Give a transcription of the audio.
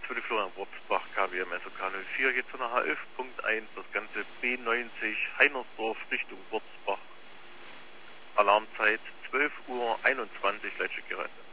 für die Florian Wurzbach, KWM SOK 04, jetzt von der H11.1, das ganze B90 Heinersdorf Richtung Wurzbach. Alarmzeit 12:21 Uhr, Leitstück gerettet.